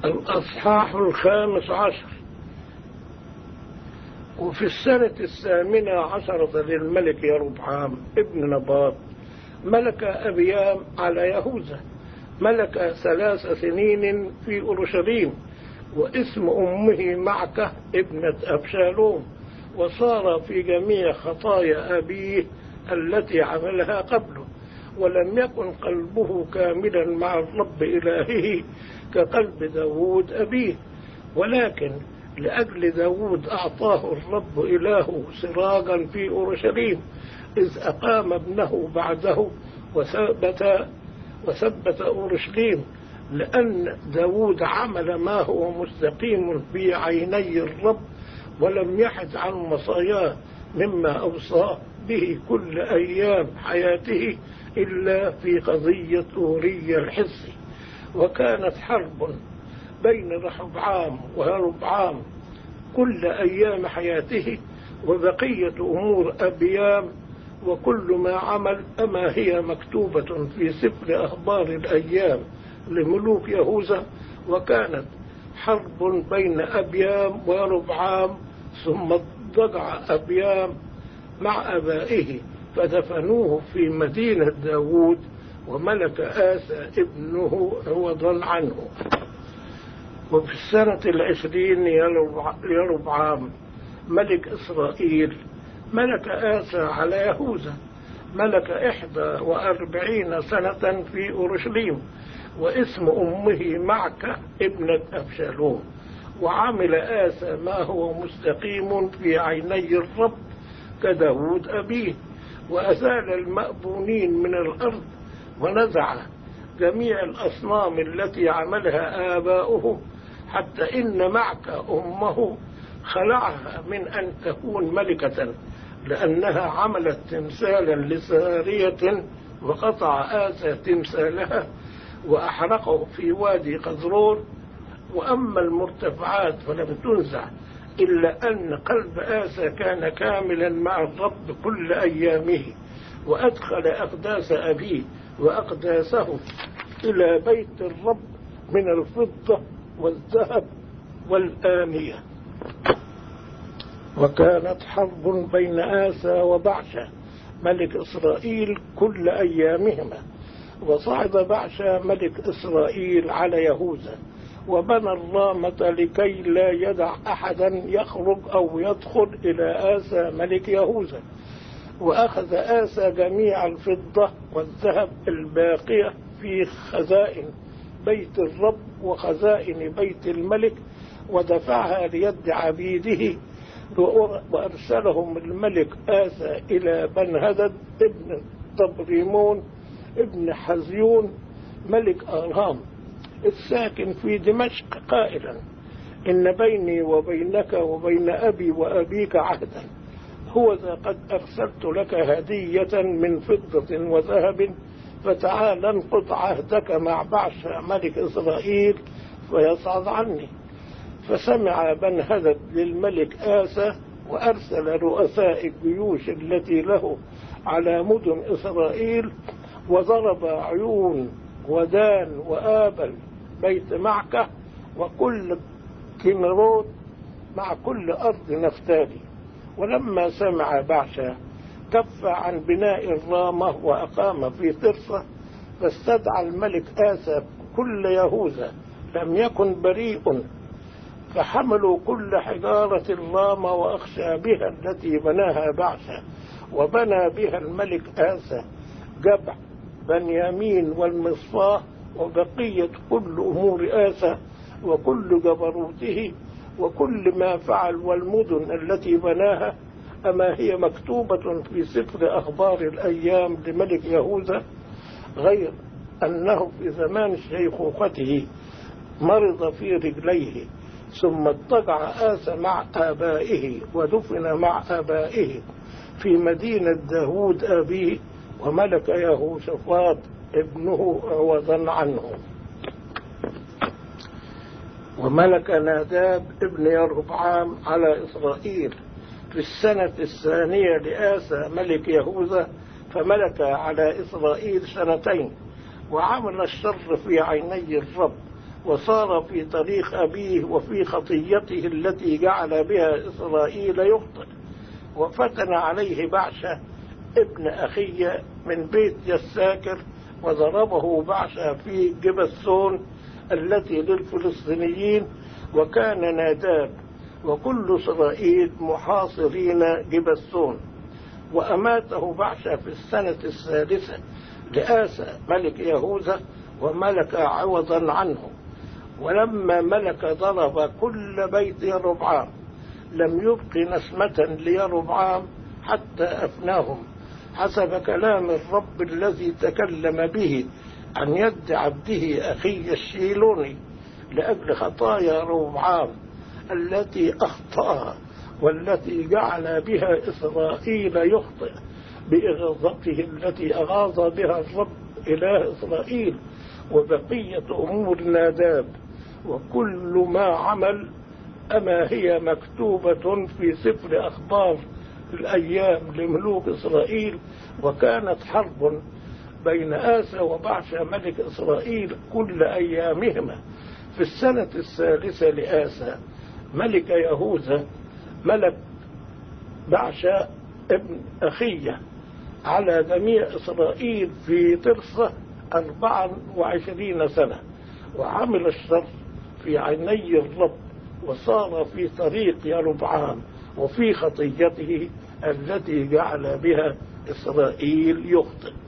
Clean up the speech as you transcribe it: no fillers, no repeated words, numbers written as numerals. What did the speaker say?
الأصحاح 15. وفي السنة 18 للملك يربعام ابن نباط ملك أبيام على يهوذا، ملك 3 سنين في أورشليم، واسم أمه معكة ابنة أبشالوم، وصار في جميع خطايا أبيه التي عملها قبله، ولم يكن قلبه كاملا مع الرب إلهه كقلب داود أبيه، ولكن لأجل داود أعطاه الرب إلهه سراجا في أورشليم، إذ أقام ابنه بعده وثبت أورشليم، لأن داود عمل ما هو مستقيم في عيني الرب، ولم يحد عن وصاياه مما أوصى به كل أيام حياته إلا في قضية أوريا الحسي. وكانت حرب بين رحبعام ويربعام كل أيام حياته، وبقية أمور أبيام وكل ما عمل أما هي مكتوبة في سفر أخبار الأيام لملوك يهوذا. وكانت حرب بين أبيام ويربعام، ثم اضطجع أبيام مع أبائه فدفنوه في مدينة داود، وملك آسى ابنه عوضا عنه. وفي السنة 20 ليربعام ملك إسرائيل ملك آسى على يهوذا، ملك 41 سنة في أورشليم، واسم أمه معكة ابنة أبشالوم، وعمل آسى ما هو مستقيم في عيني الرب كداود أبيه، وأزال المأبونين من الأرض، ونزع جميع الأصنام التي عملها آباؤه، حتى إن معكة أمه خلعها من أن تكون ملكة، لأنها عملت تمثالا لسارية، وقطع آسى تمثالها وأحرقه في وادي قزرون. وأما المرتفعات فلم تنزع، إلا أن قلب آسى كان كاملا مع الرب كل أيامه، وأدخل أقداس أبيه وأقداسه إلى بيت الرب من الفضة والذهب والآنية. وكانت حرب بين آسى وبعشة ملك إسرائيل كل أيامهما، وصعد بعشة ملك إسرائيل على يهوذا، وبنى الرامة لكي لا يدع أحدا يخرج أو يدخل إلى آسى ملك يهوذا. وأخذ آسى جميع الفضة والذهب الباقية في خزائن بيت الرب وخزائن بيت الملك، ودفعها ليد عبيده، وأرسلهم الملك آسى إلى بنهدد ابن طبريمون ابن حزيون ملك أرام الساكن في دمشق، قائلا: إن بيني وبينك وبين أبي وأبيك عهدا، هوذا قد أرسلت لك هدية من فضة وذهب، فتعال انقض عهدك مع بعشة ملك إسرائيل فيصعد عني. فسمع بنهدد للملك آسى، وأرسل رؤساء الجيوش التي له على مدن إسرائيل، وضرب عيون ودان وآبل بيت معكة وكل كنروت مع كل أرض نفتالي. ولما سمع بعشة كف عن بناء الرامة وأقام في ترسة، فاستدعى الملك آسى كل يهوذا لم يكن بريء، فحملوا كل حجارة الرامة وأخشابها التي بناها بعشة، وبنى بها الملك آسى جبع بنيامين والمصفاة وبقية كل أمور آسى وكل جبروته وكل ما فعل، والمدن التي بناها أما هي مكتوبة في سفر أخبار الأيام لملك يهوذا، غير أنه في زمان شيخوخته مرض في رجليه، ثم اضطجع آسى مع آبائه ودفن مع آبائه في مدينة داود أبيه، وملك يهوشافاط ابنه عوضا عنه. وملك ناداب ابن يربعام على إسرائيل في السنة 2 لآسى ملك يهوذا، فملك على إسرائيل 2 سنين، وعمل الشر في عيني الرب، وصار في طريق أبيه وفي خطيته التي جعل بها إسرائيل يخطئ. وفتن عليه بعشة ابن أخيه من بيت يساكر، وضربه بعشة في جبسون التي للفلسطينيين، وكان ناداب وكل إسرائيل محاصرين جبسون. وأماته بعشة في السنة الثالثة لآسى ملك يهوذا، وملك عوضا عنه. ولما ملك ضرب كل بيت يربعام، لم يبق نسمة ليربعام حتى أفناهم، حسب كلام الرب الذي تكلم به عن يد عبده أخي الشيلوني، لأجل خطايا ربعام التي أخطأها، والتي جعل بها إسرائيل يخطئ بإغاظته التي أغاظ بها الرب إله إسرائيل. وبقية أمور ناداب وكل ما عمل أما هي مكتوبة في سفر أخبار الأيام لملوك إسرائيل. وكانت حرب بين آسى وبعشة ملك إسرائيل كل أيامهما. في السنة الثالثة لآسى ملك يهوذا ملك بعشة ابن أخيه على جميع إسرائيل في ترسة 24 سنة، وعمل الشر في عيني الرب، وصار في طريق يربعام وفي خطيته التي جعل بها إسرائيل يخطئ.